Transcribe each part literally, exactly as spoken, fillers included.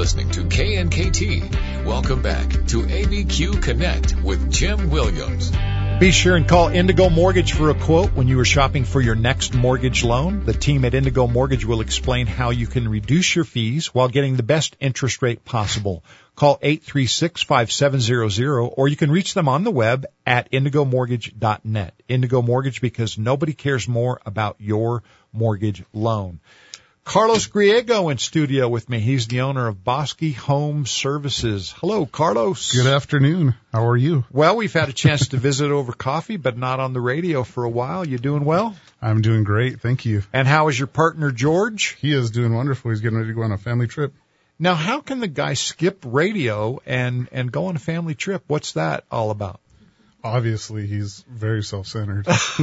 listening to K N K T. Welcome back to A B Q Connect with Jim Williams. Be sure and call Indigo Mortgage for a quote when you are shopping for your next mortgage loan. The team at Indigo Mortgage will explain how you can reduce your fees while getting the best interest rate possible. Call eight three six, five seven zero zero, or you can reach them on the web at indigo mortgage dot net. Indigo Mortgage, because nobody cares more about your mortgage loan. Carlos Griego in studio with me. He's the owner of Bosque Home Services. Hello, Carlos. Good afternoon. How are you? Well, we've had a chance to visit over coffee, but not on the radio for a while. You doing well? I'm doing great. Thank you. And how is your partner, George? He is doing wonderful. He's getting ready to go on a family trip. Now, how can the guy skip radio and, and go on a family trip? What's that all about? Obviously, he's very self-centered. He's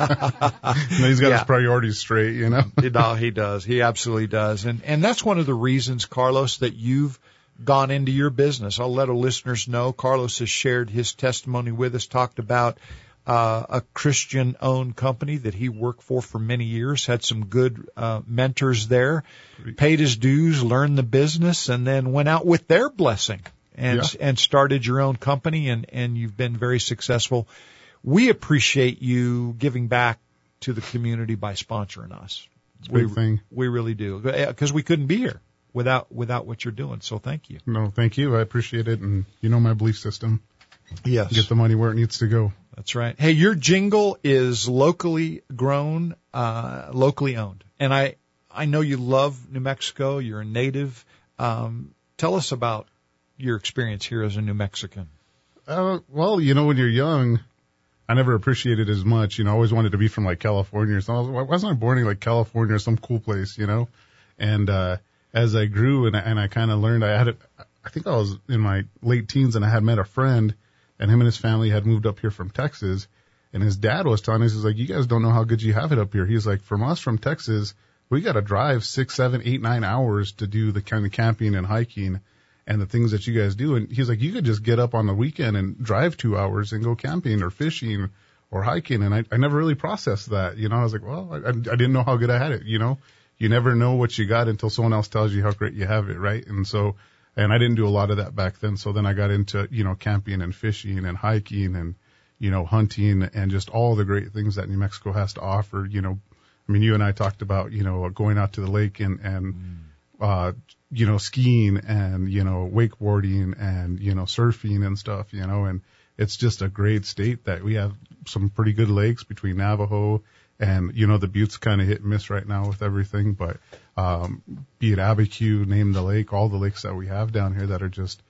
got yeah. his priorities straight, you know. No, he does. He absolutely does. And and that's one of the reasons, Carlos, that you've gone into your business. I'll let our listeners know. Carlos has shared his testimony with us, talked about uh, a Christian-owned company that he worked for for many years, had some good uh, mentors there, paid his dues, learned the business, and then went out with their blessing. And, yeah. and started your own company, and, and you've been very successful. We appreciate you giving back to the community by sponsoring us. It's a big we, thing. We really do, because we couldn't be here without without what you're doing. So thank you. No, thank you. I appreciate it, and you know my belief system. Yes. Get the money where it needs to go. That's right. Hey, your jingle is locally grown, uh, locally owned, and I I know you love New Mexico. You're a native. Um, tell us about your experience here as a New Mexican. Uh, well, you know, when you're young, I never appreciated it as much. You know, I always wanted to be from like California or something. Why wasn't I born in like California or some cool place, you know? And, uh, as I grew and, and I kind of learned, I had it, I think I was in my late teens and I had met a friend, and him and his family had moved up here from Texas, and his dad was telling us, he's like, you guys don't know how good you have it up here. He's like, from us from Texas, we got to drive six, seven, eight, nine hours to do the kind of camping and hiking and the things that you guys do. And he's like, you could just get up on the weekend and drive two hours and go camping or fishing or hiking. And I, I never really processed that. You know, I was like, well, I, I didn't know how good I had it. You know, you never know what you got until someone else tells you how great you have it. Right. And so, and I didn't do a lot of that back then. So then I got into, you know, camping and fishing and hiking and, you know, hunting and just all the great things that New Mexico has to offer. You know, I mean, you and I talked about, you know, going out to the lake and, and, mm. uh, you know, skiing and, you know, wakeboarding and, you know, surfing and stuff, you know, and it's just a great state that we have some pretty good lakes between Navajo and, you know, the Buttes kind of hit and miss right now with everything. But, um, be it Abiquiu, name the lake, all the lakes that we have down here that are just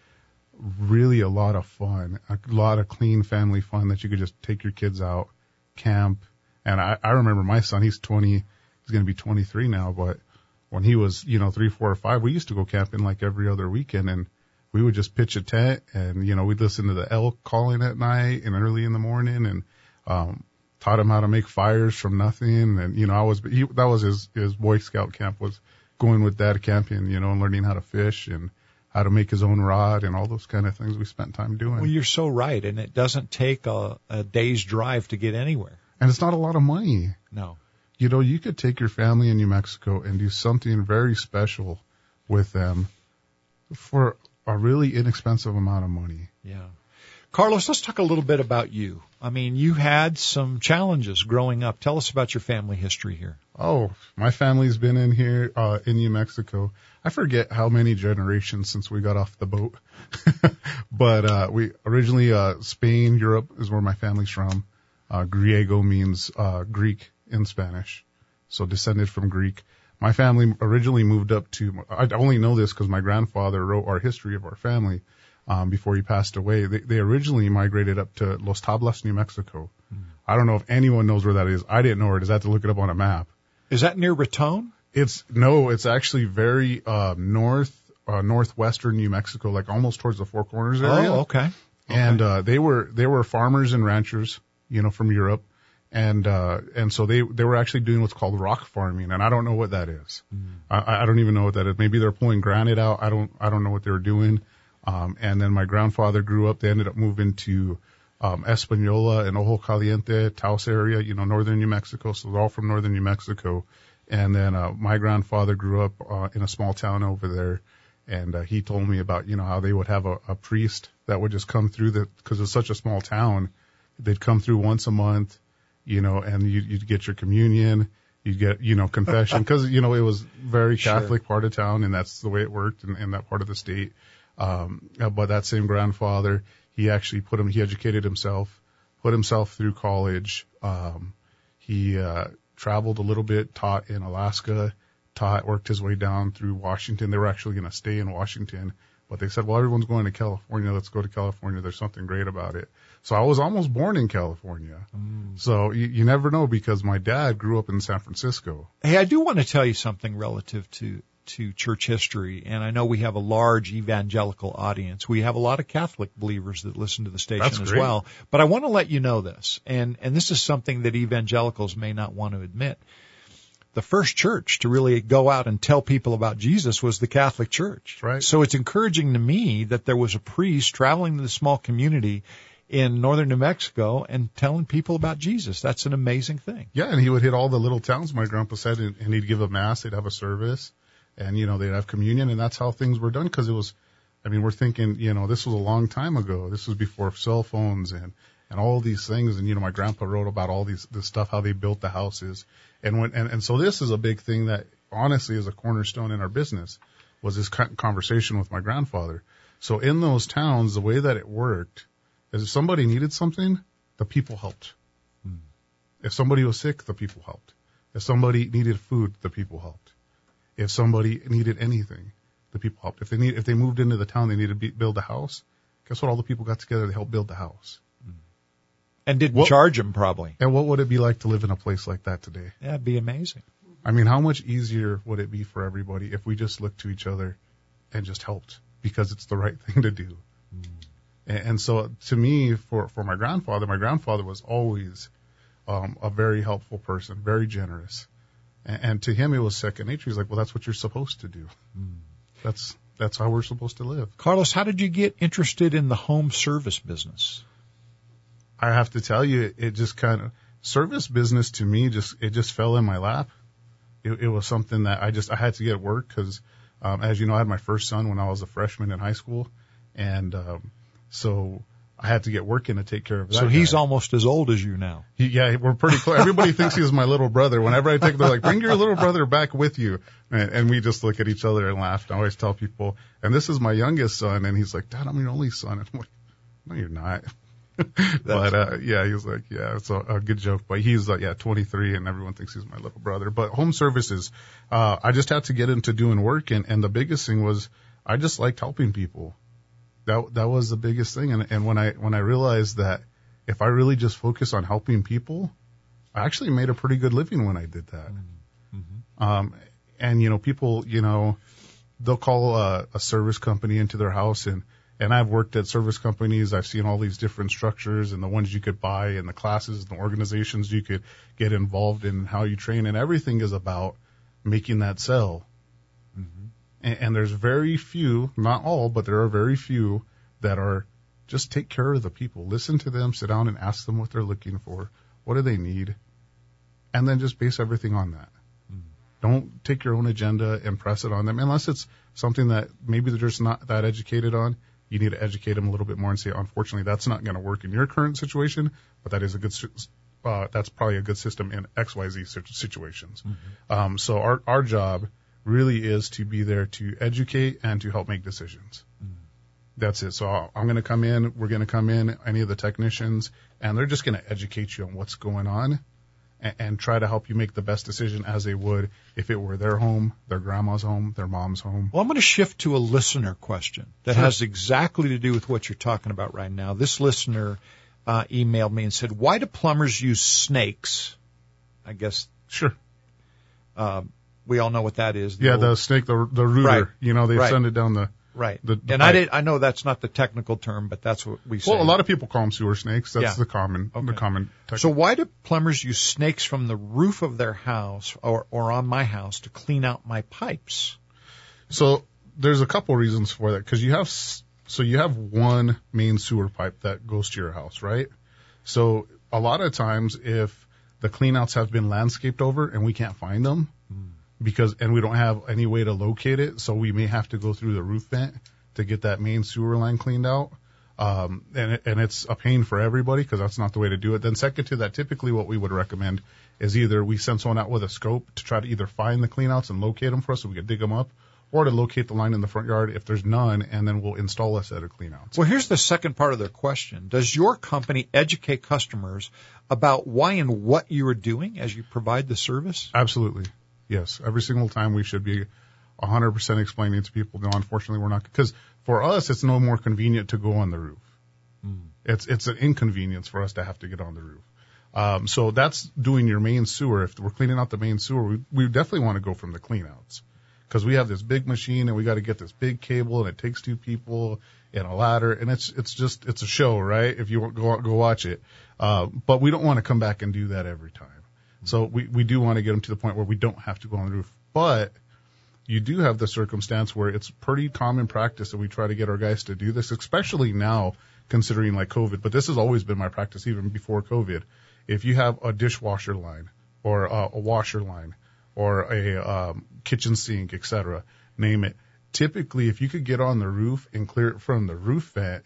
really a lot of fun, a lot of clean family fun that you could just take your kids out, camp. And I, I remember my son, he's twenty, he's going to be twenty-three now, but when he was, you know, three, four, or five, we used to go camping like every other weekend, and we would just pitch a tent, and, you know, we'd listen to the elk calling at night and early in the morning, and um taught him how to make fires from nothing. And, you know, I was, he, that was his, his Boy Scout camp, was going with dad camping, you know, and learning how to fish and how to make his own rod and all those kind of things we spent time doing. Well, you're so right, and it doesn't take a, a day's drive to get anywhere. And it's not a lot of money. No. You know, you could take your family in New Mexico and do something very special with them for a really inexpensive amount of money. Yeah. Carlos, let's talk a little bit about you. I mean, you had some challenges growing up. Tell us about your family history here. Oh, my family's been in here, uh, in New Mexico. I forget how many generations since we got off the boat. But, uh, we originally, uh, Spain, Europe is where my family's from. Uh, Griego means, uh, Greek in Spanish. So descended from Greek. My family originally moved up to, I only know this because my grandfather wrote our history of our family, um, before he passed away. They, they originally migrated up to Los Tablas, New Mexico. Mm. I don't know if anyone knows where that is. I didn't know where it is. I had to look it up on a map. Is that near Raton? It's, no, it's actually very, uh, north, uh, northwestern New Mexico, like almost towards the Four Corners area. Oh, okay. okay. And, uh, they were, they were farmers and ranchers, you know, from Europe. And, uh, and so they, they were actually doing what's called rock farming. And I don't know what that is. Mm. I, I don't even know what that is. Maybe they're pulling granite out. I don't, I don't know what they were doing. Um, and then my grandfather grew up. They ended up moving to, um, Espanola and Ojo Caliente, Taos area, you know, northern New Mexico. So they're all from northern New Mexico. And then, uh, my grandfather grew up, uh, in a small town over there. And uh, he told me about, you know, how they would have a, a priest that would just come through the, because it's such a small town, they'd come through once a month, you know, and you'd, you'd get your communion, you'd get, you know, confession, because, you know, it was very Catholic sure. part of town, and that's the way it worked in, in that part of the state. Um, but that same grandfather, he actually put him, he educated himself, put himself through college. Um, he uh, traveled a little bit, taught in Alaska, taught, worked his way down through Washington. They were actually going to stay in Washington, but they said, well, everyone's going to California. Let's go to California. There's something great about it. So I was almost born in California. Mm. So you, you never know, because my dad grew up in San Francisco. Hey, I do want to tell you something relative to, to church history. And I know we have a large evangelical audience. We have a lot of Catholic believers that listen to the station That's as great. well. But I want to let you know this, and, and this is something that evangelicals may not want to admit. The first church to really go out and tell people about Jesus was the Catholic Church. Right. So it's encouraging to me that there was a priest traveling to the small community in northern New Mexico and telling people about Jesus. That's an amazing thing. Yeah, and he would hit all the little towns, my grandpa said, and, and he'd give a mass, they'd have a service, and, you know, they'd have communion, and that's how things were done, because it was, I mean, we're thinking, you know, this was a long time ago. This was before cell phones and, and all these things, and, you know, my grandpa wrote about all these, this stuff, how they built the houses. And when, and, and so this is a big thing that honestly is a cornerstone in our business, was this conversation with my grandfather. So in those towns, the way that it worked is if somebody needed something, the people helped. Hmm. If somebody was sick, the people helped. If somebody needed food, the people helped. If somebody needed anything, the people helped. If they need, if they moved into the town, they needed to be, build a house. Guess what? All the people got together to help build the house. And didn't what, charge them, probably. And what would it be like to live in a place like that today? Yeah, it'd be amazing. I mean, how much easier would it be for everybody if we just looked to each other and just helped, because it's the right thing to do? Mm. And, and so to me, for, for my grandfather, my grandfather was always um, a very helpful person, very generous. And, and to him, it was second nature. He's like, well, that's what you're supposed to do. Mm. That's, that's how we're supposed to live. Carlos, how did you get interested in the home service business? I have to tell you, it just kind of, service business to me, just, it just fell in my lap. It, it was something that I just, I had to get work because, um, as you know, I had my first son when I was a freshman in high school. And, um, so I had to get working to take care of that. So he's guy. almost as old as you now. He, yeah, we're pretty close. Everybody thinks he's my little brother. Whenever I take, they're like, bring your little brother back with you. And, and we just look at each other and laugh. And I always tell people, and this is my youngest son. And he's like, Dad, I'm your only son. And I'm like, no, you're not. But, uh, yeah, he was like, yeah, it's a, a good joke, but he's like, yeah, twenty-three and everyone thinks he's my little brother. But home services, uh, I just had to get into doing work. And, and the biggest thing was I just liked helping people. That, that was the biggest thing. And, and when I, when I realized that if I really just focus on helping people, I actually made a pretty good living when I did that. Mm-hmm. Um, and, you know, people, you know, they'll call a, a service company into their house, and, and I've worked at service companies. I've seen all these different structures and the ones you could buy and the classes and the organizations you could get involved in, how you train, and everything is about making that sell. Mm-hmm. And, and there's very few, not all, but there are very few that are just take care of the people. Listen to them, sit down and ask them what they're looking for. What do they need? And then just base everything on that. Mm-hmm. Don't take your own agenda and press it on them unless it's something that maybe they're just not that educated on. You need to educate them a little bit more and say, unfortunately, that's not going to work in your current situation, but that is a good, uh, that's probably a good system in X Y Z situations. Mm-hmm. Um, so our, our job really is to be there to educate and to help make decisions. Mm-hmm. That's it. So I'm going to come in, we're going to come in, any of the technicians, and they're just going to educate you on what's going on and, and try to help you make the best decision as they would if it were their home, their grandma's home, their mom's home. Well, I'm going to shift to a listener question that Sure. has exactly to do with what you're talking about right now. This listener uh, emailed me and said, why do plumbers use snakes? I guess. Sure. Uh, we all know what that is. The yeah, old, the snake, the, the rooter. Right. You know, they right. send it down the... Right. The, the and pipe. I did, I know that's not the technical term, but that's what we say. Well, a lot of people call them sewer snakes. That's Yeah. the common, Okay. the common. Technical. So why do plumbers use snakes from the roof of their house or, or on my house to clean out my pipes? So there's a couple reasons for that. Cause you have, so you have one main sewer pipe that goes to your house, right? So a lot of times if the cleanouts have been landscaped over and we can't find them, mm. because, and we don't have any way to locate it, so we may have to go through the roof vent to get that main sewer line cleaned out. Um, and, it, and it's a pain for everybody because that's not the way to do it. Then second to that, typically what we would recommend is either we send someone out with a scope to try to either find the cleanouts and locate them for us so we can dig them up, or to locate the line in the front yard if there's none, and then we'll install a set of cleanouts. Well, here's the second part of their question. Does your company educate customers about why and what you are doing as you provide the service? Absolutely. Yes. Every single time we should be one hundred percent explaining to people, no, unfortunately we're not, because for us it's no more convenient to go on the roof. Mm. It's it's an inconvenience for us to have to get on the roof. Um, so that's doing your main sewer. If we're cleaning out the main sewer, we, we definitely want to go from the cleanouts, because we have this big machine and we got to get this big cable and it takes two people and a ladder, and it's it's just it's a show, right? If you go go watch it, uh, but we don't want to come back and do that every time. Mm. So we we do want to get them to the point where we don't have to go on the roof, but you do have the circumstance where it's pretty common practice that we try to get our guys to do this, especially now considering like COVID. But this has always been my practice even before COVID. If you have a dishwasher line or a, a washer line or a um, kitchen sink, et cetera, name it, typically if you could get on the roof and clear it from the roof vent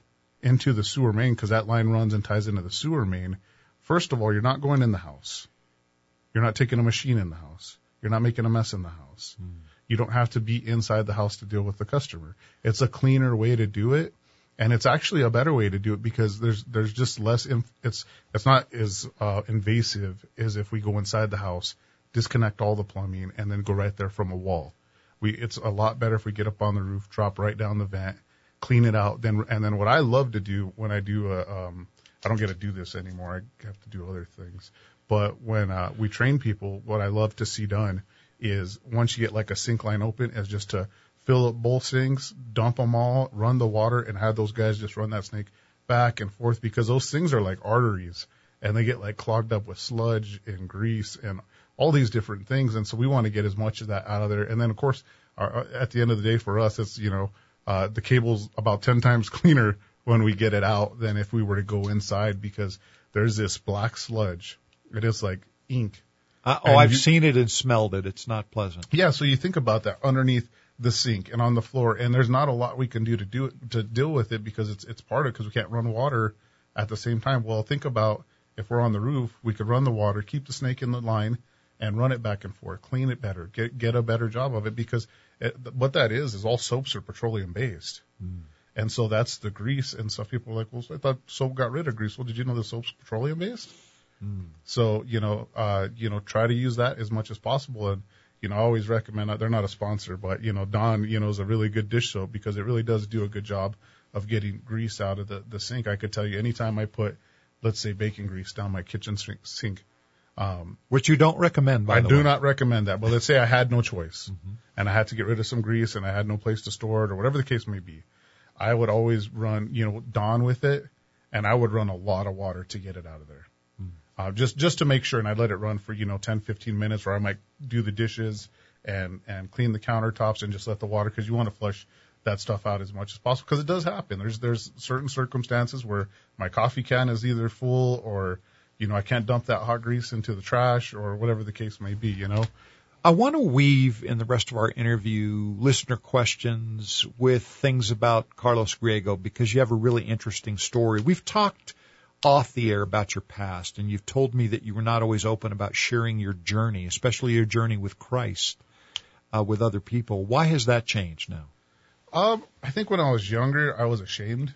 into the sewer main, because that line runs and ties into the sewer main, first of all, you're not going in the house. You're not taking a machine in the house. You're not making a mess in the house. Mm. You don't have to be inside the house to deal with the customer. It's a cleaner way to do it, and it's actually a better way to do it because there's there's just less. Inf- it's it's not as uh, invasive as if we go inside the house, disconnect all the plumbing, and then go right there from a wall. We it's a lot better if we get up on the roof, drop right down the vent, clean it out. Then and then what I love to do when I do a um, I don't get to do this anymore. I have to do other things. But when uh, we train people, what I love to see done is once you get like a sink line open, is just to fill up both sinks, dump them all, run the water, and have those guys just run that snake back and forth, because those things are like arteries, and they get like clogged up with sludge and grease and all these different things. And so we want to get as much of that out of there. And then, of course, our, at the end of the day for us, it's, you know, uh, the cable's about ten times cleaner when we get it out than if we were to go inside, because there's this black sludge. It is like ink. Uh, oh, and I've you, seen it and smelled it. It's not pleasant. Yeah, so you think about that underneath the sink and on the floor, and there's not a lot we can do to do it, to deal with it, because it's it's part of it, because we can't run water at the same time. Well, think about if we're on the roof, we could run the water, keep the snake in the line, and run it back and forth, clean it better, get get a better job of it, because it, what that is is all soaps are petroleum based. Mm. And so that's the grease, and so people are like, well, I thought soap got rid of grease. Well, did you know the soap's petroleum based? Mm. So, you know, uh, you know, try to use that as much as possible. And, you know, I always recommend that. They're not a sponsor, but, you know, Dawn, you know, is a really good dish soap, because it really does do a good job of getting grease out of the, the sink. I could tell you anytime I put, let's say, bacon grease down my kitchen sink. Um, Which you don't recommend, by I the do way. not recommend that. But let's say I had no choice mm-hmm. and I had to get rid of some grease and I had no place to store it, or whatever the case may be. I would always run, you know, Dawn with it, and I would run a lot of water to get it out of there. Uh, just, just to make sure, and I'd let it run for, you know, ten, fifteen minutes, or I might do the dishes and, and clean the countertops and just let the water, because you want to flush that stuff out as much as possible, because it does happen. There's, there's certain circumstances where my coffee can is either full, or, you know, I can't dump that hot grease into the trash, or whatever the case may be, you know. I want to weave in the rest of our interview listener questions with things about Carlos Griego, because you have a really interesting story. We've talked off the air about your past, and you've told me that you were not always open about sharing your journey, especially your journey with Christ, uh, with other people. Why has that changed now? Um, I think when I was younger, I was ashamed,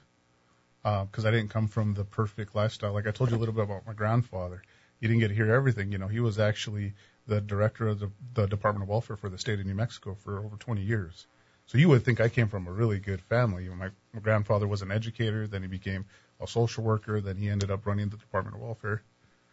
uh, because I didn't come from the perfect lifestyle. Like I told you a little bit about my grandfather. You didn't get to hear everything. You know, he was actually the director of the, the Department of Welfare for the state of New Mexico for over twenty years. So you would think I came from a really good family. My, my grandfather was an educator, then he became a social worker, then he ended up running the Department of Welfare.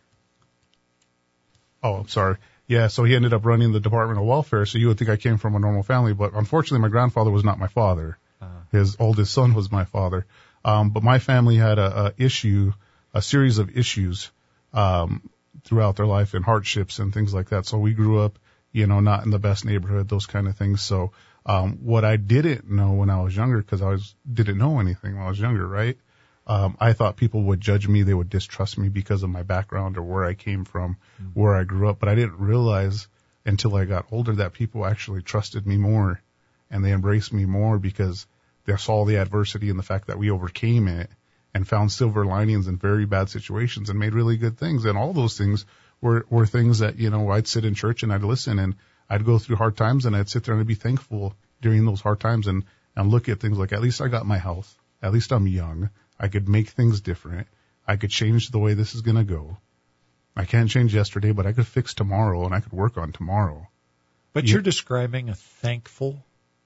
Oh, I'm sorry. Yeah, so he ended up running the Department of Welfare, so you would think I came from a normal family, but unfortunately my grandfather was not my father. Uh-huh. His oldest son was my father. Um, but my family had a, a issue, a series of issues, um, throughout their life, and hardships and things like that. So we grew up, you know, not in the best neighborhood, those kind of things. So, um, what I didn't know when I was younger, cause I was, didn't know anything when I was younger, right? Um, I thought people would judge me. They would distrust me because of my background or where I came from, mm-hmm. where I grew up. But I didn't realize until I got older that people actually trusted me more and they embraced me more because they saw the adversity and the fact that we overcame it and found silver linings in very bad situations and made really good things. And all those things were, were things that, you know, I'd sit in church and I'd listen and I'd go through hard times and I'd sit there and I'd be thankful during those hard times and, and look at things like, at least I got my health. At least I'm young. I could make things different. I could change the way this is going to go. I can't change yesterday, but I could fix tomorrow and I could work on tomorrow. But You- you're describing a thankful,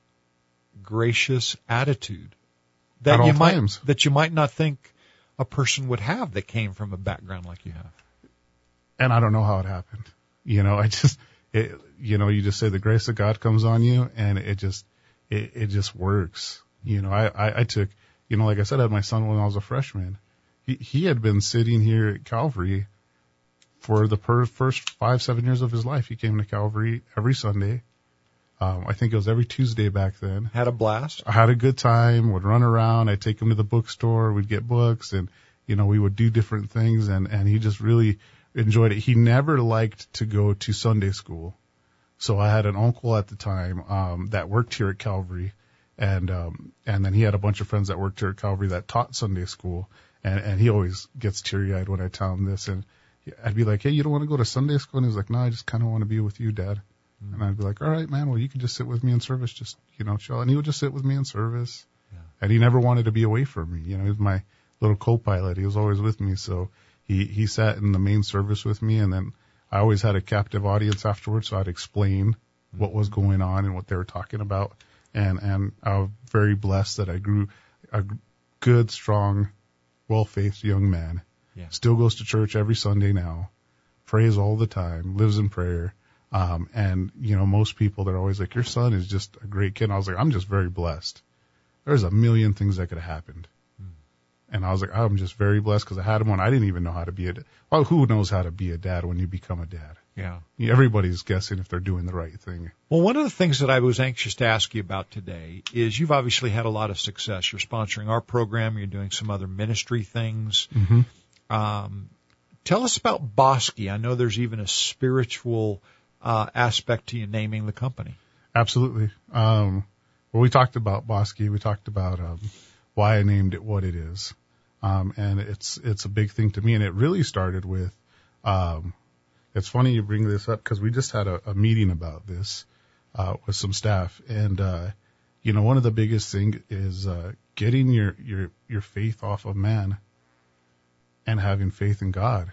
gracious attitude that At all you might times. that you might not think a person would have that came from a background like you have. And I don't know how it happened. You know, I just, it, you know, you just say the grace of God comes on you and it just, it, it just works. You know, I, I, I took, you know, like I said, I had my son when I was a freshman. He, he had been sitting here at Calvary for the per, first five, seven years of his life. He came to Calvary every Sunday. Um, I think it was every Tuesday back then. Had a blast. I had a good time, would run around. I'd take him to the bookstore. We'd get books and, you know, we would do different things and, and he just really enjoyed it. He never liked to go to Sunday school. So I had an uncle at the time, um, that worked here at Calvary and, um, and then he had a bunch of friends that worked here at Calvary that taught Sunday school and, and he always gets teary eyed when I tell him this and I'd be like, hey, you don't want to go to Sunday school? And he was like, no, I just kind of want to be with you, Dad. And I'd be like, all right, man, well, you can just sit with me in service, just, you know, chill. And he would just sit with me in service. Yeah. And he never wanted to be away from me. You know, he was my little co-pilot. He was always with me. So he, he sat in the main service with me. And then I always had a captive audience afterwards. So I'd explain what was going on and what they were talking about. And, and I was very blessed that I grew a good, strong, well-faithed young man. Yeah. Still goes to church every Sunday now, prays all the time, lives in prayer. Um, and, you know, most people, they're always like, your son is just a great kid. And I was like, I'm just very blessed. There's a million things that could have happened. Mm. And I was like, I'm just very blessed because I had him when I didn't even know how to be a dad. Well, who knows how to be a dad when you become a dad? Yeah. Everybody's guessing if they're doing the right thing. Well, one of the things that I was anxious to ask you about today is you've obviously had a lot of success. You're sponsoring our program. You're doing some other ministry things. Mm-hmm. Um, tell us about Bosky. I know there's even a spiritual uh, aspect to you naming the company. Absolutely. Um, well, we talked about Bosky. We talked about um, why I named it what it is. Um, and it's it's a big thing to me. And it really started with, um, it's funny you bring this up because we just had a, a meeting about this uh, with some staff. And, uh, you know, one of the biggest things is uh, getting your, your, your faith off of man and having faith in God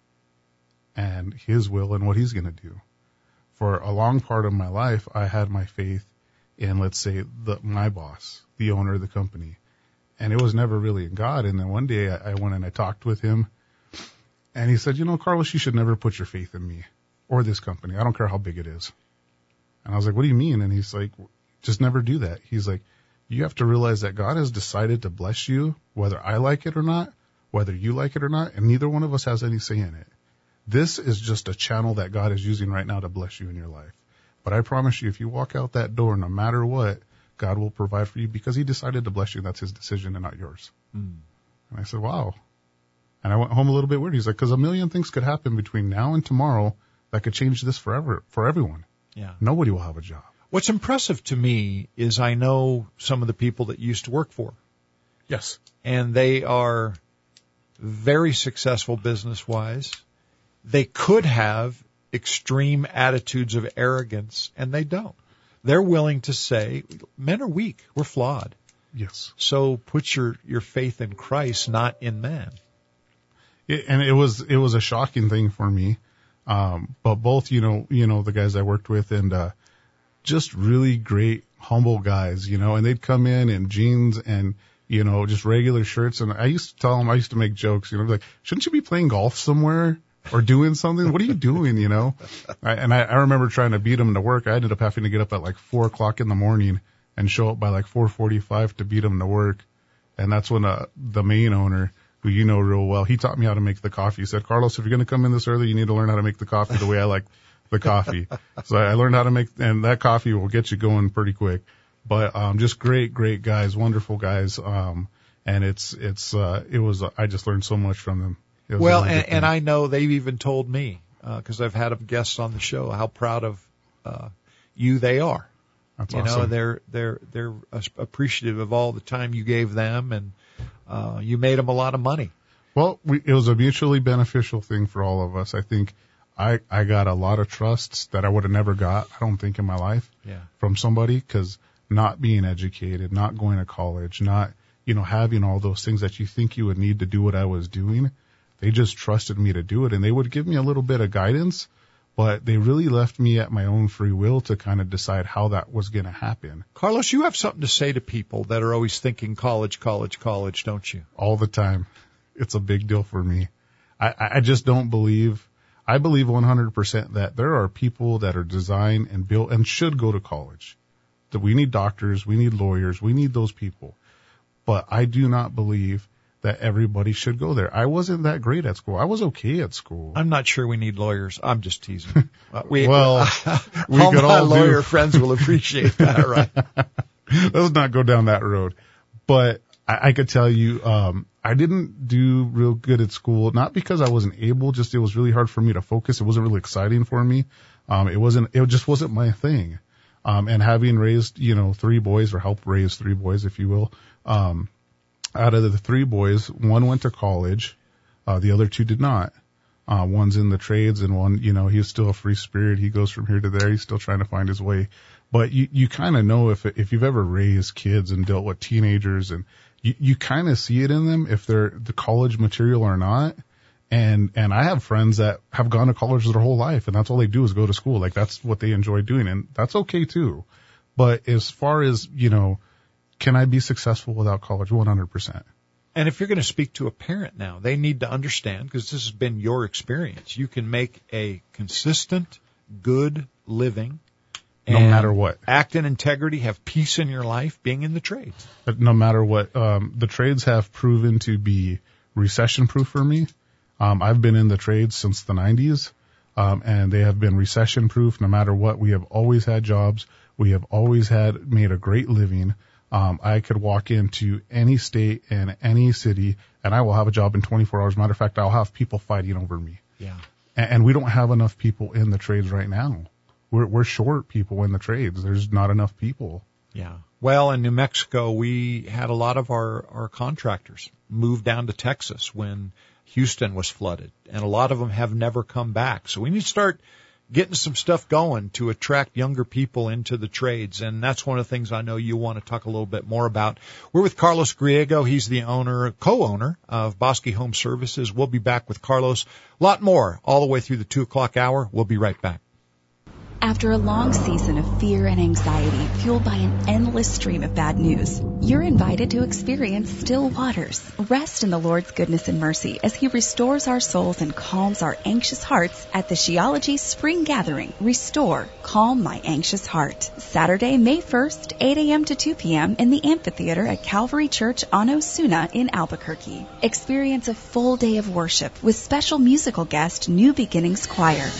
and his will and what he's going to do. For a long part of my life, I had my faith in, let's say, the, my boss, the owner of the company. And it was never really in God. And then one day I, I went and I talked with him and he said, you know, Carlos, you should never put your faith in me or this company. I don't care how big it is. And I was like, what do you mean? And he's like, just never do that. He's like, you have to realize that God has decided to bless you, whether I like it or not, whether you like it or not, and neither one of us has any say in it. This is just a channel that God is using right now to bless you in your life. But I promise you, if you walk out that door, no matter what, God will provide for you because he decided to bless you. That's his decision and not yours. Mm. And I said, wow. And I went home a little bit weird. He's like, because a million things could happen between now and tomorrow that could change this forever for everyone. Yeah. Nobody will have a job. What's impressive to me is I know some of the people that you used to work for. Yes. And they are very successful business-wise. They could have extreme attitudes of arrogance, and they don't. They're willing to say, men are weak. We're flawed. Yes. So put your, your faith in Christ, not in man. It, and it was, it was a shocking thing for me. Um, but both, you know, you know, the guys I worked with and, uh, just really great, humble guys, you know, and they'd come in in jeans and, you know, just regular shirts. And I used to tell them, I used to make jokes, you know, like, shouldn't you be playing golf somewhere or doing something? What are you doing, you know? I, and I, I remember trying to beat them to work. I ended up having to get up at like four o'clock in the morning and show up by like four forty-five to beat them to work. And that's when uh, the main owner, who you know real well, he taught me how to make the coffee. He said, Carlos, if you're going to come in this early, you need to learn how to make the coffee the way I like the coffee. So I learned how to make, and that coffee will get you going pretty quick. But um, just great, great guys, wonderful guys. Um, and it's, it's, uh, it was, uh, I just learned so much from them. Well, really and, and I know they've even told me, because uh, I've had them guests on the show, how proud of uh, you, they are. That's you awesome. know, they're they're they're appreciative of all the time you gave them, and uh, you made them a lot of money. Well, we, it was a mutually beneficial thing for all of us. I think I I got a lot of trusts that I would have never got, I don't think, in my life Yeah. from somebody, because not being educated, not going to college, not, you know, having all those things that you think you would need to do what I was doing, they just trusted me to do it, and they would give me a little bit of guidance, but they really left me at my own free will to kind of decide how that was going to happen. Carlos, you have something to say to people that are always thinking college, college, college, don't you? All the time. It's a big deal for me. I, I just don't believe, I believe one hundred percent that there are people that are designed and built and should go to college. That we need doctors, we need lawyers, we need those people. But I do not believe that everybody should go there. I wasn't that great at school. I was okay at school. I'm not sure we need lawyers. I'm just teasing. Uh, we, well, we all could my all lawyer do. friends will appreciate that, right? Let's not go down that road. But I, I could tell you, um, I didn't do real good at school, not because I wasn't able, just it was really hard for me to focus. It wasn't really exciting for me. Um, it wasn't, it just wasn't my thing. Um, and having raised, you know, three boys, or helped raise three boys, if you will, um, out of the three boys, one went to college, uh, the other two did not. Uh, one's in the trades, and one, you know, he's still a free spirit. He goes from here to there. He's still trying to find his way. But you, you kind of know if, if you've ever raised kids and dealt with teenagers, and you, you kind of see it in them if they're the college material or not. And, and I have friends that have gone to college their whole life, and that's all they do is go to school. Like, that's what they enjoy doing, and that's okay too. But as far as, you know, can I be successful without college? one hundred percent. And if you're going to speak to a parent now, they need to understand, because this has been your experience, you can make a consistent, good living. No matter what. Act in integrity, have peace in your life, being in the trades. But no matter what, um, the trades have proven to be recession-proof for me. Um, I've been in the trades since the nineties, um, and they have been recession-proof no matter what. We have always had jobs. We have always had made a great living. Um, I could walk into any state and any city, and I will have a job in twenty-four hours. Matter of fact, I'll have people fighting over me. Yeah. And, and we don't have enough people in the trades right now. We're, we're short people in the trades. There's not enough people. Yeah. Well, in New Mexico, we had a lot of our, our contractors move down to Texas when Houston was flooded, and a lot of them have never come back. So we need to start getting some stuff going to attract younger people into the trades, and that's one of the things I know you want to talk a little bit more about. We're with Carlos Griego. He's the owner, co-owner of Bosque Home Services. We'll be back with Carlos. A lot more all the way through the two o'clock hour. We'll be right back. After a long season of fear and anxiety fueled by an endless stream of bad news, you're invited to experience still waters. Rest in the Lord's goodness and mercy as He restores our souls and calms our anxious hearts at the Sheology Spring Gathering. Restore, Calm My Anxious Heart. Saturday, May first, eight a.m. to two p.m. in the amphitheater at Calvary Church on Osuna in Albuquerque. Experience a full day of worship with special musical guest New Beginnings Choir.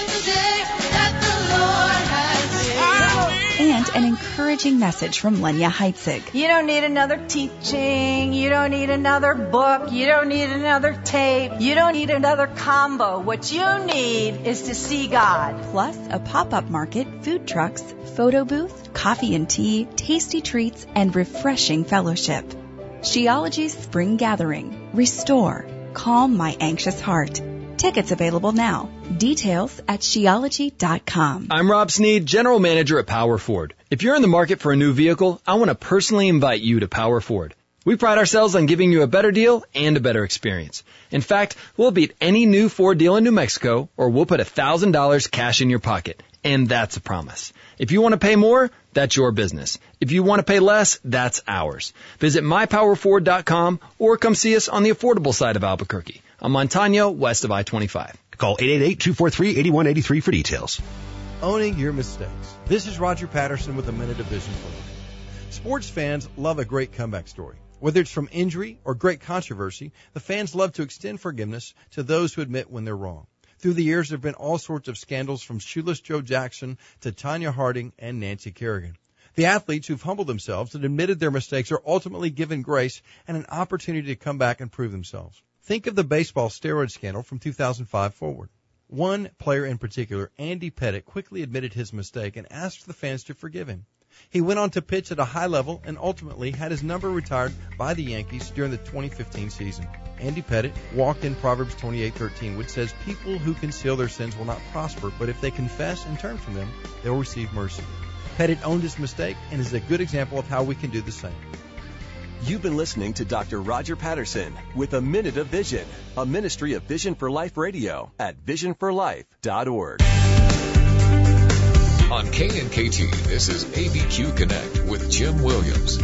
And an encouraging message from Lenya Heitzig. You don't need another teaching. You don't need another book. You don't need another tape. You don't need another combo. What you need is to see God. Plus a pop-up market, food trucks, photo booth, coffee and tea, tasty treats, and refreshing fellowship. Sheology's Spring Gathering. Restore. Calm My Anxious Heart. Tickets available now. Details at sheology dot com. I'm Rob Sneed, General Manager at Power Ford. If you're in the market for a new vehicle, I want to personally invite you to Power Ford. We pride ourselves on giving you a better deal and a better experience. In fact, we'll beat any new Ford deal in New Mexico, or we'll put one thousand dollars cash in your pocket. And that's a promise. If you want to pay more, that's your business. If you want to pay less, that's ours. Visit my power ford dot com or come see us on the affordable side of Albuquerque, on Montano, west of I twenty-five. Call eight eight eight, two four three, eight one eight three for details. Owning your mistakes. This is Roger Patterson with a Minute of Vision for Life. Sports fans love a great comeback story. Whether it's from injury or great controversy, the fans love to extend forgiveness to those who admit when they're wrong. Through the years, there have been all sorts of scandals, from Shoeless Joe Jackson to Tanya Harding and Nancy Kerrigan. The athletes who've humbled themselves and admitted their mistakes are ultimately given grace and an opportunity to come back and prove themselves. Think of the baseball steroid scandal from two thousand five forward. One player in particular, Andy Pettitte, quickly admitted his mistake and asked the fans to forgive him. He went on to pitch at a high level and ultimately had his number retired by the Yankees during the twenty fifteen season. Andy Pettitte walked in Proverbs twenty-eight thirteen, which says, "People who conceal their sins will not prosper, but if they confess and turn from them, they will receive mercy." Pettitte owned his mistake and is a good example of how we can do the same. You've been listening to Doctor Roger Patterson with A Minute of Vision, a ministry of Vision for Life Radio at vision for life dot org. On K N K T, this is A B Q Connect with Jim Williams.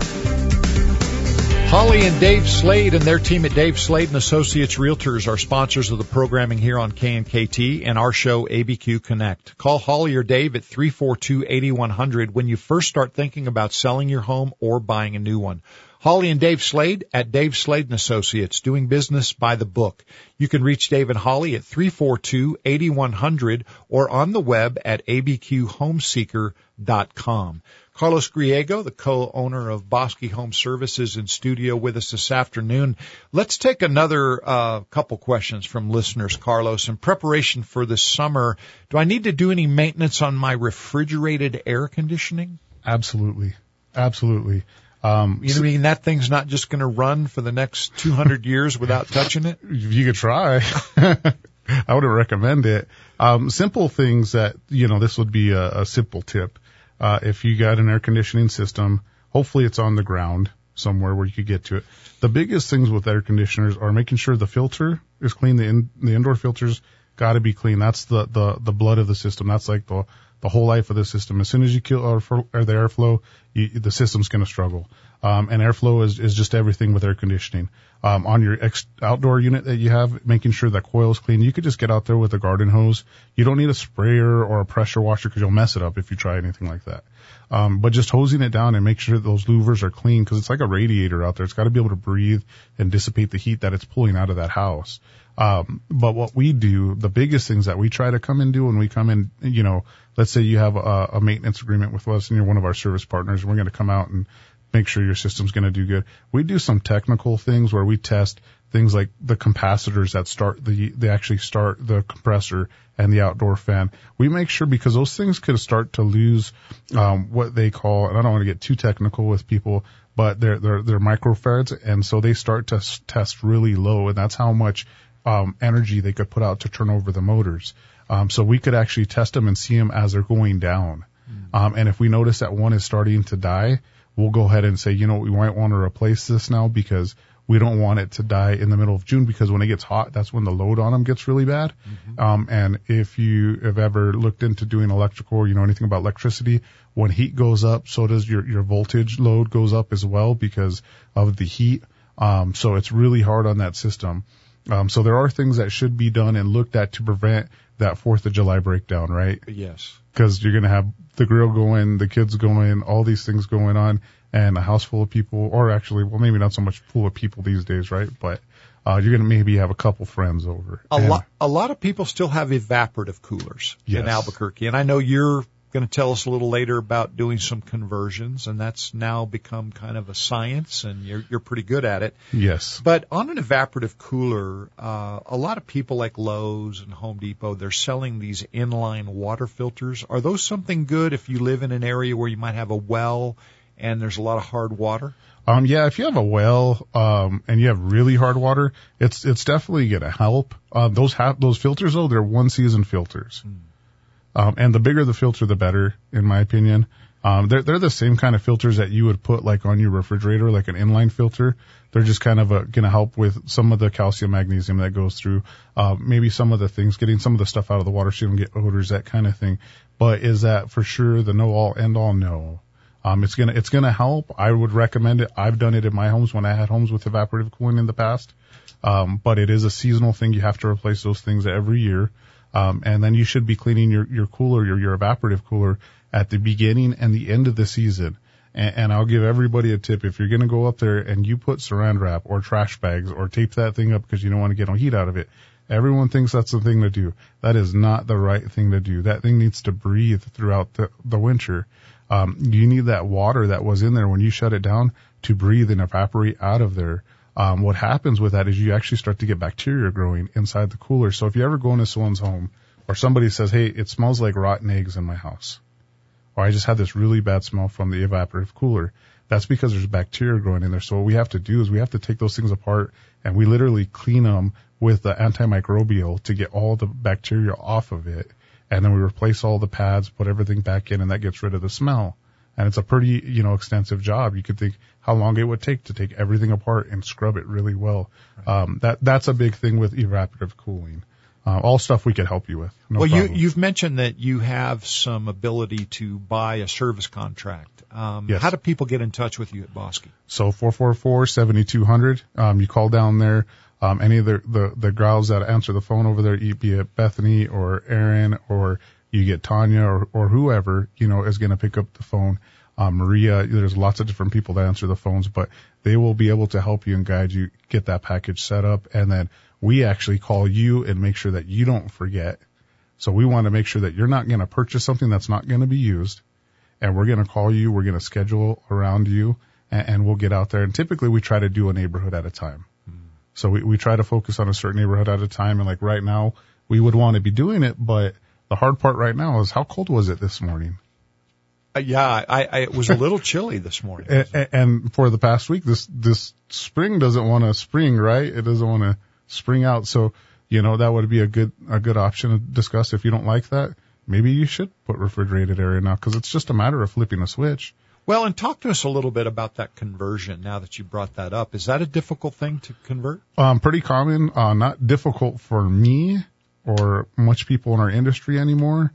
Holly and Dave Slade and their team at Dave Slade and Associates Realtors are sponsors of the programming here on K N K T and our show A B Q Connect. Call Holly or Dave at three four two, eight one zero zero when you first start thinking about selling your home or buying a new one. Holly and Dave Slade at Dave Slade and Associates, doing business by the book. You can reach Dave and Holly at three four two, eight one zero zero or on the web at a b q home seeker dot com. Carlos Griego, the co-owner of Bosque Home Services, in studio with us this afternoon. Let's take another uh, couple questions from listeners, Carlos. In preparation for this summer, do I need to do any maintenance on my refrigerated air conditioning? Absolutely. Absolutely. Um, you mean that thing's not just going to run for the next two hundred years without touching it? You could try. I wouldn't recommend it. Um, simple things that, you know, this would be a, a simple tip. Uh, if you got an air conditioning system, hopefully it's on the ground somewhere where you could get to it. The biggest things with air conditioners are making sure the filter is clean. The, in, the indoor filters got to be clean. That's the, the, the blood of the system. That's like the, the whole life of the system. As soon as you kill or, or the airflow, you, the system's going to struggle. Um, and airflow is, is just everything with air conditioning. Um, on your ex- outdoor unit that you have, making sure that coil is clean. You could just get out there with a garden hose. You don't need a sprayer or a pressure washer because you'll mess it up if you try anything like that. Um, but just hosing it down and make sure that those louvers are clean because it's like a radiator out there. It's got to be able to breathe and dissipate the heat that it's pulling out of that house. Um, but what we do, the biggest things that we try to come and do when we come in, you know, let's say you have a, a maintenance agreement with us and you're one of our service partners and we're going to come out and make sure your system's going to do good. We do some technical things where we test things like the capacitors that start the, they actually start the compressor and the outdoor fan. We make sure because those things could start to lose, um, what they call, and I don't want to get too technical with people, but they're, they're, they're microfarads. And so they start to s- test really low. And that's how much, um, energy they could put out to turn over the motors. Um, so we could actually test them and see them as they're going down. Mm-hmm. Um, and if we notice that one is starting to die, we'll go ahead and say, you know, we might want to replace this now because we don't want it to die in the middle of June because when it gets hot, that's when the load on them gets really bad. Mm-hmm. Um, and if you have ever looked into doing electrical or you know anything about electricity, when heat goes up, so does your, your voltage load goes up as well because of the heat. Um, so it's really hard on that system. Um, so there are things that should be done and looked at to prevent that Fourth of July breakdown, right? Yes. Because you're going to have the grill going, the kids going, all these things going on, and a house full of people, or actually, well, maybe not so much full of people these days, right? But uh, you're going to maybe have a couple friends over. A lot, a lot of people still have evaporative coolers yes. in Albuquerque, and I know you're going to tell us a little later about doing some conversions, and that's now become kind of a science, and you're you're pretty good at it. Yes. But on an evaporative cooler, uh, a lot of people like Lowe's and Home Depot, they're selling these inline water filters. Are those something good if you live in an area where you might have a well and there's a lot of hard water? Um, yeah, if you have a well, um, and you have really hard water, it's, it's definitely going to help. Uh, those have, those filters though, they're one season filters. Hmm. Um, and the bigger the filter, the better, in my opinion. Um, they're, they're the same kind of filters that you would put like on your refrigerator, like an inline filter. They're just kind of going to help with some of the calcium, magnesium that goes through, uh, maybe some of the things, getting some of the stuff out of the water so you don't get odors, that kind of thing. But is that for sure the know all end all? No. Um, it's gonna, it's gonna help. I would recommend it. I've done it in my homes when I had homes with evaporative cooling in the past. Um, but it is a seasonal thing. You have to replace those things every year. Um, and then you should be cleaning your, your cooler, your, your evaporative cooler at the beginning and the end of the season. And, and I'll give everybody a tip. If you're going to go up there and you put saran wrap or trash bags or tape that thing up because you don't want to get no heat out of it, everyone thinks that's the thing to do. That is not the right thing to do. That thing needs to breathe throughout the, the winter. Um, you need that water that was in there when you shut it down to breathe and evaporate out of there. Um, what happens with that is you actually start to get bacteria growing inside the cooler. So if you ever go into someone's home or somebody says, hey, it smells like rotten eggs in my house, or I just had this really bad smell from the evaporative cooler, that's because there's bacteria growing in there. So what we have to do is we have to take those things apart and we literally clean them with the antimicrobial to get all the bacteria off of it. And then we replace all the pads, put everything back in, and that gets rid of the smell. And it's a pretty, you know, extensive job. You could think how long it would take to take everything apart and scrub it really well. Right. Um, that, that's a big thing with evaporative cooling. Uh, all stuff we could help you with. No well, problem. you, you've mentioned that you have some ability to buy a service contract. Um, yes. How do people get in touch with you at Bosky? So four four four, seven two zero zero. Um, you call down there. Um, any of the, the, the gals that answer the phone over there, be it Bethany or Aaron, or you get Tanya or, or whoever, you know, is going to pick up the phone. Um, Maria, there's lots of different people that answer the phones, but they will be able to help you and guide you, get that package set up. And then we actually call you and make sure that you don't forget. So we want to make sure that you're not going to purchase something that's not going to be used. And we're going to call you. We're going to schedule around you and, and we'll get out there. And typically we try to do a neighborhood at a time. So we, we try to focus on a certain neighborhood at a time. And like right now, we would want to be doing it, but the hard part right now is how cold was it this morning? Uh, yeah, I, I, it was a little chilly this morning. and, and for the past week, this, this spring doesn't want to spring, right? It doesn't want to spring out. So, you know, that would be a good, a good option to discuss. If you don't like that, maybe you should put refrigerated area now because it's just a matter of flipping a switch. Well, and talk to us a little bit about that conversion now that you brought that up. Is that a difficult thing to convert? Um, pretty common, uh, not difficult for me or much people in our industry anymore.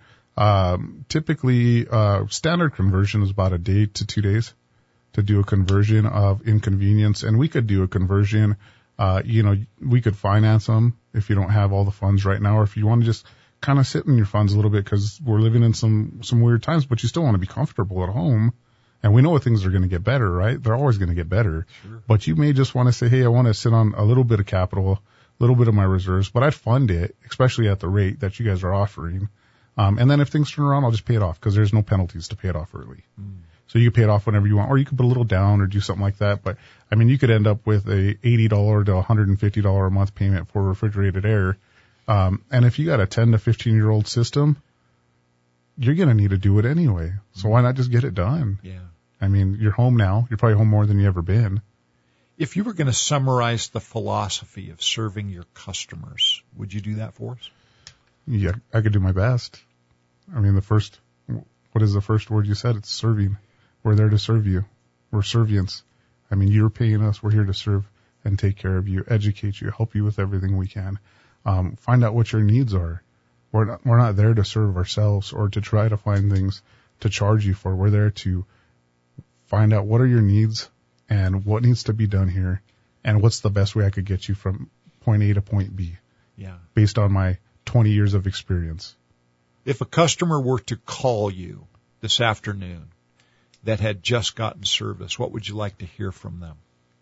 Um, typically, uh, standard conversion is about a day to two days to do a conversion of inconvenience. And we could do a conversion, uh, you know, we could finance them if you don't have all the funds right now, or if you want to just kind of sit in your funds a little bit because we're living in some, some weird times, but you still want to be comfortable at home. And we know what things are going to get better, right? They're always going to get better. Sure. But you may just want to say, hey, I want to sit on a little bit of capital, a little bit of my reserves, but I'd fund it, especially at the rate that you guys are offering. Um, and then if things turn around, I'll just pay it off because there's no penalties to pay it off early. Mm. So you can pay it off whenever you want, or you could put a little down or do something like that. But I mean, you could end up with a eighty dollars to one hundred fifty dollars a month payment for refrigerated air. Um, and if you got a ten to fifteen year old system, you're going to need to do it anyway. So why not just get it done? Yeah. I mean, you're home now. You're probably home more than you ever been. If you were going to summarize the philosophy of serving your customers, would you do that for us? Yeah, I could do my best. I mean, the first, what is the first word you said? It's serving. We're there to serve you. We're servients. I mean, you're paying us. We're here to serve and take care of you, educate you, help you with everything we can. Um, find out what your needs are. We're not, we're not there to serve ourselves or to try to find things to charge you for. We're there to find out what are your needs and what needs to be done here and what's the best way I could get you from point A to point B. Yeah. Based on my twenty years of experience. If a customer were to call you this afternoon that had just gotten service, what would you like to hear from them?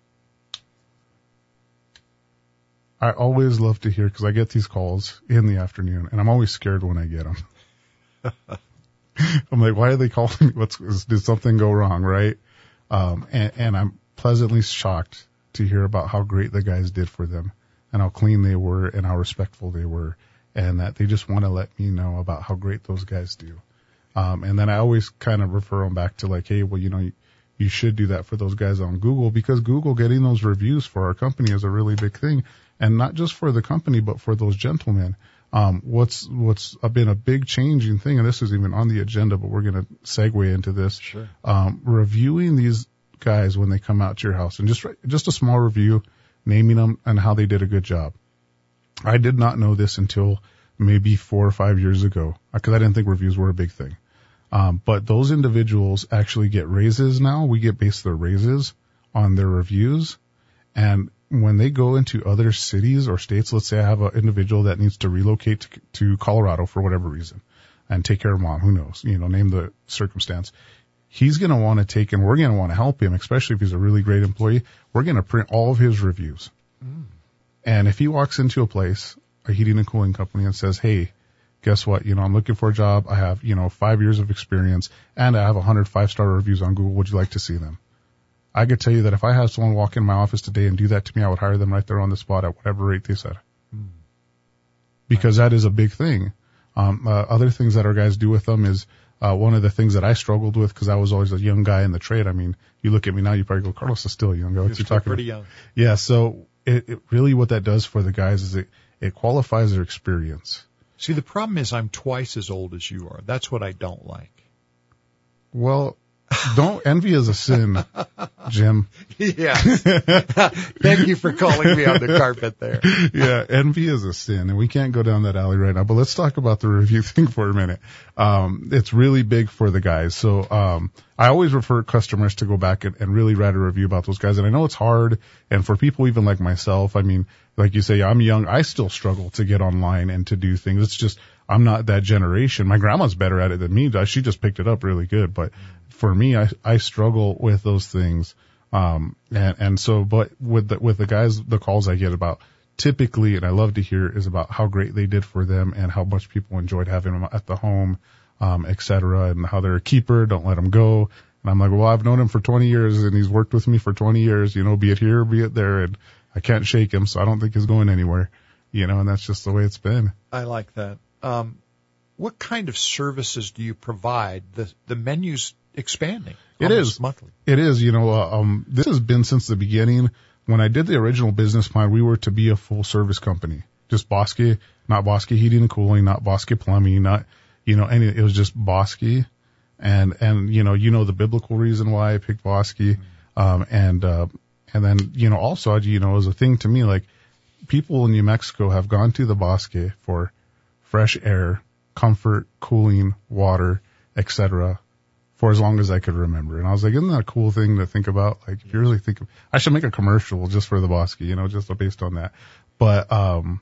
I always love to hear, because I get these calls in the afternoon, and I'm always scared when I get them. I'm like, why are they calling me? What's, did something go wrong, right? Um, and, and I'm pleasantly shocked to hear about how great the guys did for them and how clean they were and how respectful they were, and that they just want to let me know about how great those guys do. Um, and then I always kind of refer them back to like, hey, well, you know, you, you should do that for those guys on Google, because Google getting those reviews for our company is a really big thing. And not just for the company, but for those gentlemen. Um, what's, what's been a big changing thing, and this is even on the agenda, but we're going to segue into this. Sure. Um, reviewing these guys when they come out to your house, and just, just a small review, naming them and how they did a good job. I did not know this until maybe four or five years ago, because I didn't think reviews were a big thing. Um, but those individuals actually get raises now. We get based their raises on their reviews. And when they go into other cities or states, let's say I have an individual that needs to relocate to, to Colorado for whatever reason and take care of mom, who knows, you know, name the circumstance. He's going to want to take, and we're going to want to help him, especially if he's a really great employee. We're going to print all of his reviews. Mm. And if he walks into a place, a heating and cooling company, and says, hey, guess what? You know, I'm looking for a job. I have, you know, five years of experience and I have one hundred five-star reviews on Google. Would you like to see them? I could tell you that if I had someone walk in my office today and do that to me, I would hire them right there on the spot at whatever rate they said. Hmm. Because that is a big thing. Um, uh, other things that our guys do with them is, uh, one of the things that I struggled with because I was always a young guy in the trade. I mean, you look at me now, you probably go, Carlos is still a young guy. What's he talking pretty about? Young. Yeah. So it, it really what that does for the guys is it, it qualifies their experience. See, the problem is I'm twice as old as you are. That's what I don't like. Well, don't envy is a sin, Jim. Yes. Thank you for calling me on the carpet there. Yeah, envy is a sin, and we can't go down that alley right now. But let's talk about the review thing for a minute. Um, it's really big for the guys. So um, I always refer customers to go back and, and really write a review about those guys. And I know it's hard, and for people even like myself, I mean, like you say, I'm young. I still struggle to get online and to do things. It's just I'm not that generation. My grandma's better at it than me. She just picked it up really good, but for me, I, I struggle with those things. Um, and, and so, but with the, with the guys, the calls I get about typically, and I love to hear, is about how great they did for them and how much people enjoyed having them at the home, um, et cetera, and how they're a keeper, don't let them go. And I'm like, well, I've known him for twenty years and he's worked with me for twenty years, you know, be it here, be it there, and I can't shake him, so I don't think he's going anywhere, you know, and that's just the way it's been. I like that. Um, what kind of services do you provide? The, the menu's expanding. It is monthly. It is, you know, uh, um, this has been since the beginning. When I did the original business plan, we were to be a full service company, just Bosque, not Bosque Heating and Cooling, not Bosque Plumbing, not, you know, any, it was just Bosque. And, and, you know, you know, the biblical reason why I picked Bosque. Mm-hmm. Um, and, uh, and then, you know, also, you know, it was a thing to me, like people in New Mexico have gone to the Bosque for fresh air, comfort, cooling, water, et cetera, for as long as I could remember. And I was like, isn't that a cool thing to think about? Like, if you really think of, I should make a commercial just for the Bosque, you know, just based on that. But, um,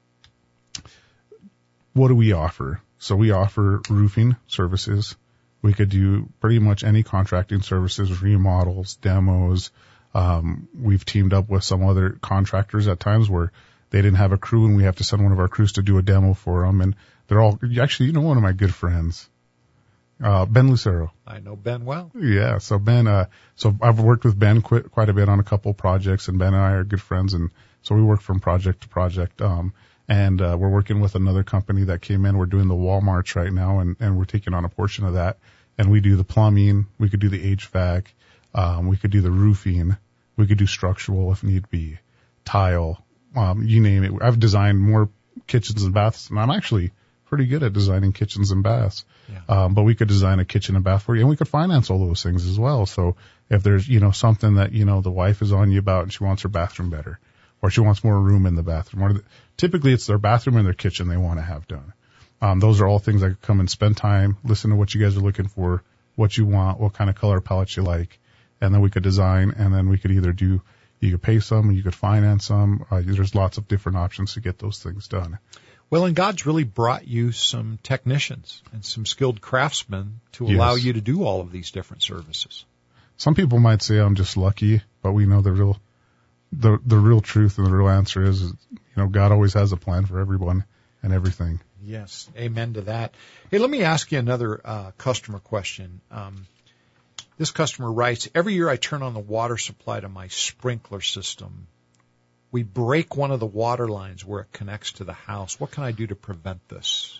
what do we offer? So we offer roofing services. We could do pretty much any contracting services, remodels, demos. Um, we've teamed up with some other contractors at times where they didn't have a crew and we have to send one of our crews to do a demo for them. And they're all, actually, you know, one of my good friends. Uh, Ben Lucero. I know Ben well. Yeah. So Ben, uh, so I've worked with Ben quite, quite a bit on a couple of projects, and Ben and I are good friends. And so we work from project to project. Um, and, uh, we're working with another company that came in. We're doing the Walmarts right now, and, and we're taking on a portion of that. And we do the plumbing. We could do the H V A C. Um, we could do the roofing. We could do structural if need be, tile, um, you name it. I've designed more kitchens and baths, and I'm actually pretty good at designing kitchens and baths. Yeah. Um, but we could design a kitchen and bath for you, and we could finance all those things as well. So if there's, you know, something that, you know, the wife is on you about and she wants her bathroom better, or she wants more room in the bathroom, or the, typically it's their bathroom and their kitchen they want to have done. Um, those are all things I could come and spend time, listen to what you guys are looking for, what you want, what kind of color palettes you like, and then we could design, and then we could either do, you could pay some, you could finance them. Uh, there's lots of different options to get those things done. Well, and God's really brought you some technicians and some skilled craftsmen to allow yes. you to do all of these different services. Some people might say I'm just lucky, but we know the real, the the real truth and the real answer is, you know, God always has a plan for everyone and everything. Yes, amen to that. Hey, let me ask you another uh, customer question. Um, this customer writes, every year I turn on the water supply to my sprinkler system. We break one of the water lines where it connects to the house. What can I do to prevent this?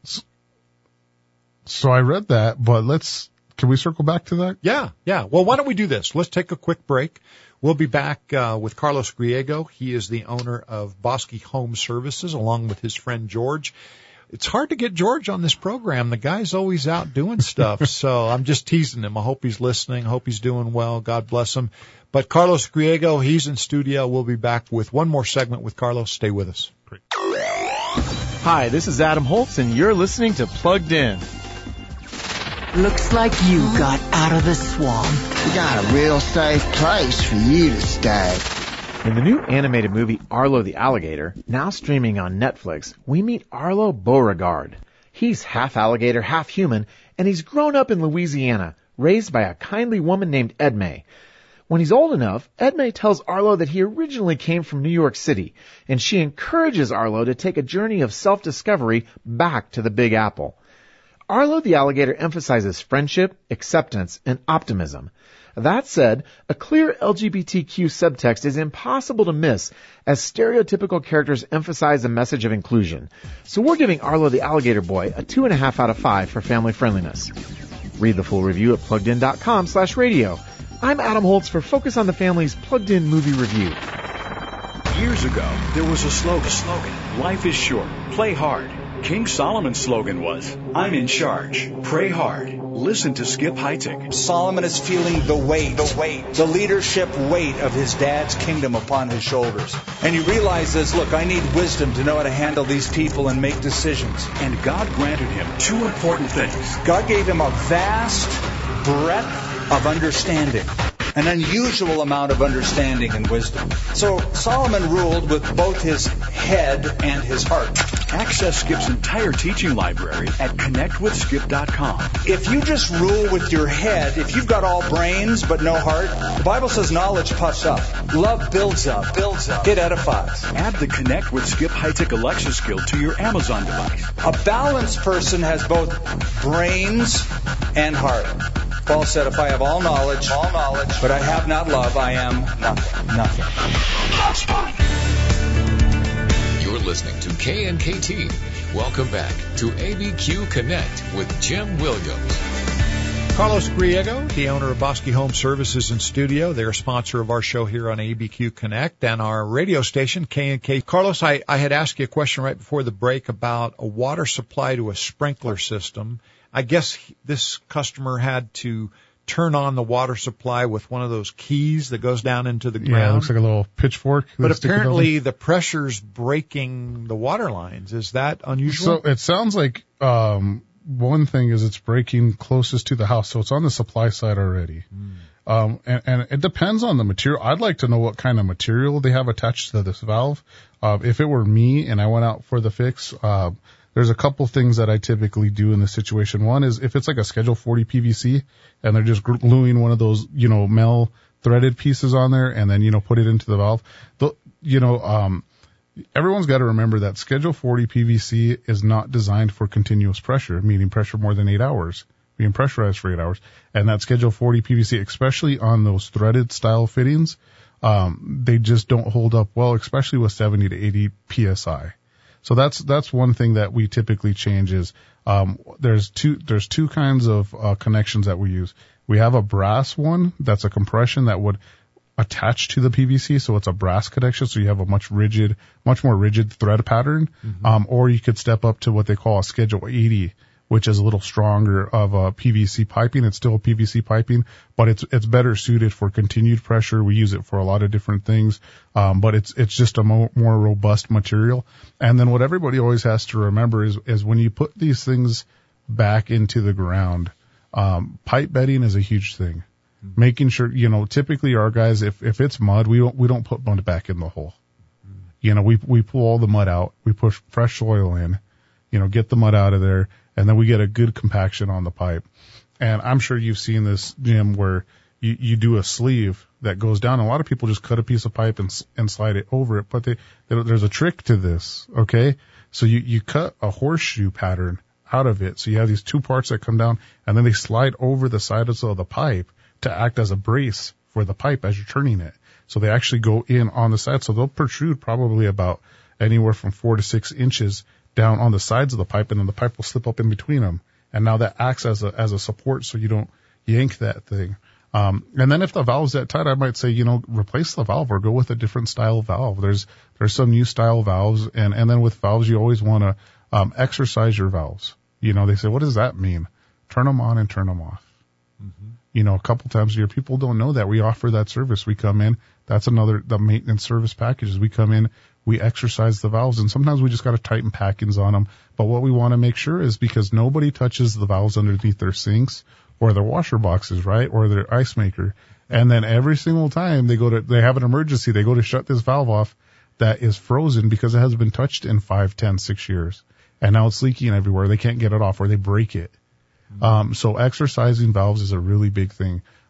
So I read that, but let's, can we circle back to that? Yeah, yeah. Well, why don't we do this? Let's take a quick break. We'll be back uh, with Carlos Griego. He is the owner of Bosque Home Services, along with his friend George. It's hard to get George on this program. The guy's always out doing stuff, so I'm just teasing him. I hope he's listening. I hope he's doing well. God bless him. But Carlos Griego, he's in studio. We'll be back with one more segment with Carlos. Stay with us. Great. Hi, this is Adam Holtz, and you're listening to Plugged In. Looks like you got out of the swamp. We got a real safe place for you to stay. In the new animated movie Arlo the Alligator, now streaming on Netflix, we meet Arlo Beauregard. He's half alligator, half human, and he's grown up in Louisiana, raised by a kindly woman named Edme. When he's old enough, Edme tells Arlo that he originally came from New York City, and she encourages Arlo to take a journey of self-discovery back to the Big Apple. Arlo the Alligator emphasizes friendship, acceptance, and optimism. That said, a clear L G B T Q subtext is impossible to miss, as stereotypical characters emphasize a message of inclusion. So we're giving Arlo the Alligator Boy a two and a half out of five for family friendliness. Read the full review at pluggedin.com slash radio. I'm Adam Holtz for Focus on the Family's Plugged In Movie Review. Years ago, there was a slogan. slogan. Life is short. Play hard. King Solomon's slogan was, I'm in charge. Pray hard. Listen to Skip Heitzig. Solomon is feeling the weight, the weight, the leadership weight of his dad's kingdom upon his shoulders. And he realizes, look, I need wisdom to know how to handle these people and make decisions. And God granted him two important things. God gave him a vast breadth of understanding, an unusual amount of understanding and wisdom. So Solomon ruled with both his head and his heart. Access Skip's entire teaching library at connect with skip dot com. If you just rule with your head, if you've got all brains but no heart, the Bible says knowledge puffs up. Love builds up, builds up. It edifies. Add the Connect with Skip Heitzig Alexa skill to your Amazon device. A balanced person has both brains and heart. Paul said, if I have all knowledge, all knowledge, but I have not love, I am nothing. Nothing. You're listening to K N K T. Welcome back to A B Q Connect with Jim Williams. Carlos Griego, the owner of Bosque Home Services in studio. They're a sponsor of our show here on A B Q Connect and our radio station, K N K. Carlos, I, I had asked you a question right before the break about a water supply to a sprinkler system. I guess this customer had to turn on the water supply with one of those keys that goes down into the ground. Yeah, it looks like a little pitchfork. But apparently the pressure's breaking the water lines. Is that unusual? So it sounds like um, one thing is it's breaking closest to the house, so it's on the supply side already. Mm. Um, and, and it depends on the material. I'd like to know what kind of material they have attached to this valve. Uh, if it were me and I went out for the fix, uh, there's a couple things that I typically do in this situation. One is if it's like a Schedule forty P V C and they're just gluing one of those, you know, metal threaded pieces on there and then, you know, put it into the valve. The, you know, um, everyone's got to remember that Schedule forty P V C is not designed for continuous pressure, meaning pressure more than eight hours, being pressurized for eight hours. And that Schedule forty P V C, especially on those threaded style fittings, um, they just don't hold up well, especially with seventy to eighty P S I. So that's, that's one thing that we typically change is, um, there's two, there's two kinds of, uh, connections that we use. We have a brass one that's a compression that would attach to the P V C. So it's a brass connection. So you have a much rigid, much more rigid thread pattern. Mm-hmm. Um, or you could step up to what they call a Schedule eighty, which is a little stronger of a P V C piping. It's still P V C piping, but it's, it's better suited for continued pressure. We use it for a lot of different things. Um, but it's, it's just a mo- more robust material. And then what everybody always has to remember is, is when you put these things back into the ground, um, pipe bedding is a huge thing. Mm-hmm. Making sure, you know, typically our guys, if, if it's mud, we don't, we don't put mud back in the hole. Mm-hmm. You know, we, we pull all the mud out. We push fresh soil in, you know, get the mud out of there. And then we get a good compaction on the pipe. And I'm sure you've seen this, Jim, where you, you do a sleeve that goes down. A lot of people just cut a piece of pipe and, and slide it over it, but they, there's a trick to this, okay? So you, you cut a horseshoe pattern out of it. So you have these two parts that come down, and then they slide over the sides of the pipe to act as a brace for the pipe as you're turning it. So they actually go in on the side. So they'll protrude probably about anywhere from four to six inches down on the sides of the pipe, and then the pipe will slip up in between them. And now that acts as a, as a support so you don't yank that thing. Um, and then if the valve's that tight, I might say, you know, replace the valve or go with a different style valve. There's, there's some new style valves. And, and then with valves, you always want to, um, exercise your valves. You know, they say, what does that mean? Turn them on and turn them off. Mm-hmm. You know, a couple times a year, people don't know that we offer that service. We come in. That's another, the maintenance service packages. We come in, we exercise the valves, and sometimes we just got to tighten packings on them. But what we want to make sure is because nobody touches the valves underneath their sinks or their washer boxes, right? Or their ice maker. And then every single time they go to, they have an emergency, they go to shut this valve off that is frozen because it hasn't been touched in five, ten, six years. And now it's leaking everywhere. They can't get it off or they break it. Mm-hmm. Um, so exercising valves is a really big thing.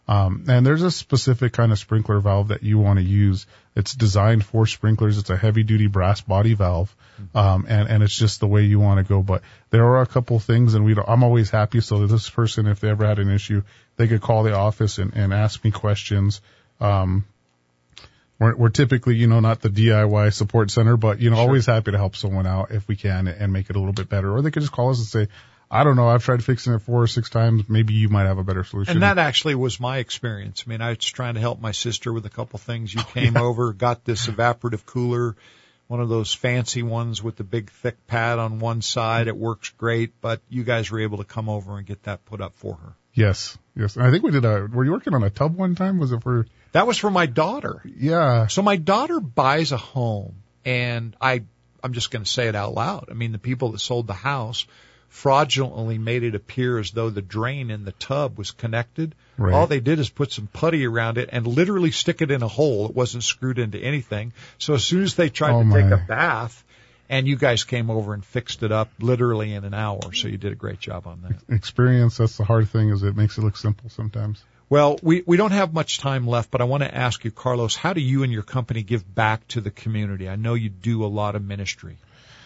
Um, and there's a specific kind of sprinkler valve that you want to use. It's designed for sprinklers. It's a heavy duty brass body valve. Um, and, and it's just the way you want to go. But there are a couple things, and we don't, I'm always happy. So this person, if they ever had an issue, they could call the office and, and ask me questions. Um, we're, we're typically, you know, not the D I Y support center, but, you know, sure. always happy to help someone out if we can and make it a little bit better. Or they could just call us and say, I don't know, I've tried fixing it four or six times. Maybe you might have a better solution. And that actually was my experience. I mean, I was trying to help my sister with a couple things. You came yeah. over, got this evaporative cooler, one of those fancy ones with the big thick pad on one side. It works great, but you guys were able to come over and get that put up for her. Yes, yes. And I think we did a, were you working on a tub one time? Was it for? That was for my daughter. Yeah. So my daughter buys a home, and I, I'm just going to say it out loud. I mean, the people that sold the house fraudulently made it appear as though the drain in the tub was connected. Right. All they did is put some putty around it and literally stick it in a hole. It wasn't screwed into anything. So as soon as they tried oh to my. take a bath, and you guys came over and fixed it up literally in an hour. So you did a great job on that. Experience, that's the hard thing, is it makes it look simple sometimes. Well, we, we don't have much time left, but I want to ask you, Carlos, how do you and your company give back to the community? I know you do a lot of ministry.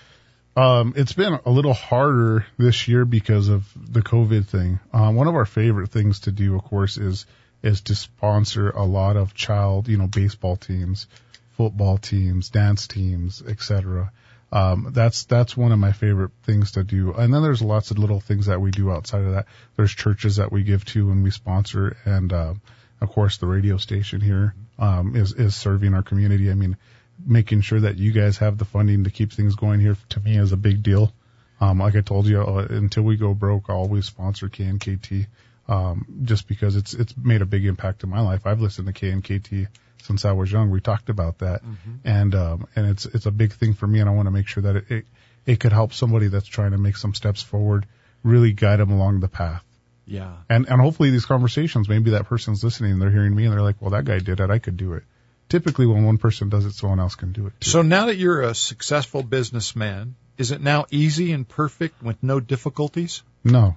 Um, it's been a little harder this year because of the COVID thing. Um, one of our favorite things to do, of course, is, is to sponsor a lot of child, you know, baseball teams, football teams, dance teams, et cetera. Um, that's, that's one of my favorite things to do. And then there's lots of little things that we do outside of that. There's churches that we give to and we sponsor. And, um, of course, the radio station here, um, is, is serving our community. I mean, making sure that you guys have the funding to keep things going here, to me, is a big deal. Um, like I told you, uh, until we go broke, I'll always sponsor K N K T, um, just because it's, it's made a big impact in my life. I've listened to K N K T since I was young. We talked about that. Mm-hmm. And, um, and it's, it's a big thing for me, and I want to make sure that it, it, it could help somebody that's trying to make some steps forward, really guide them along the path. Yeah. And, and hopefully these conversations, maybe that person's listening and they're hearing me and they're like, well, that guy did it, I could do it. Typically, when one person does it, someone else can do it too. So now that you're a successful businessman, is it now easy and perfect with no difficulties? No.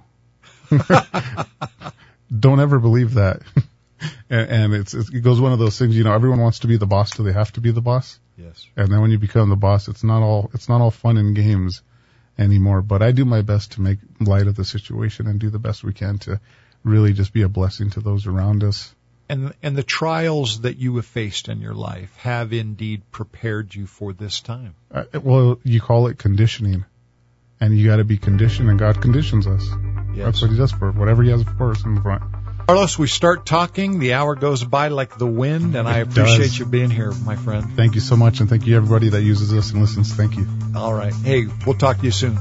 Don't ever believe that. and and it's, it's, it goes one of those things, you know, everyone wants to be the boss till they have to be the boss. Yes. And then when you become the boss, it's not all, it's not all fun and games anymore. But I do my best to make light of the situation and do the best we can to really just be a blessing to those around us. And, and the trials that you have faced in your life have indeed prepared you for this time. Uh, well, you call it conditioning. And you got to be conditioned, and God conditions us. Yes. That's what he does for whatever he has for us in the front. Carlos, we start talking. The hour goes by like the wind, and I appreciate you being here, my friend. Thank you so much, and thank you everybody that uses us and listens. Thank you. All right. Hey, we'll talk to you soon.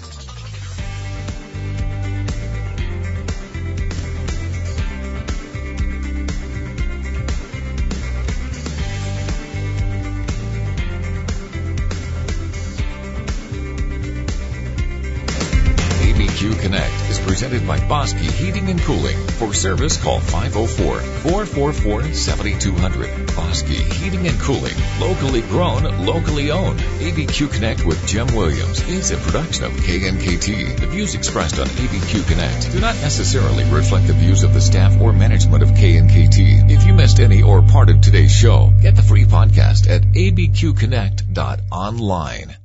Connect is presented by Bosque Heating and Cooling. For service, call five oh four, four four four, seven two zero zero. Bosque Heating and Cooling. Locally grown, locally owned. A B Q Connect with Jim Williams is a production of K N K T. The views expressed on A B Q Connect do not necessarily reflect the views of the staff or management of K N K T. If you missed any or part of today's show, get the free podcast at a b q connect dot online.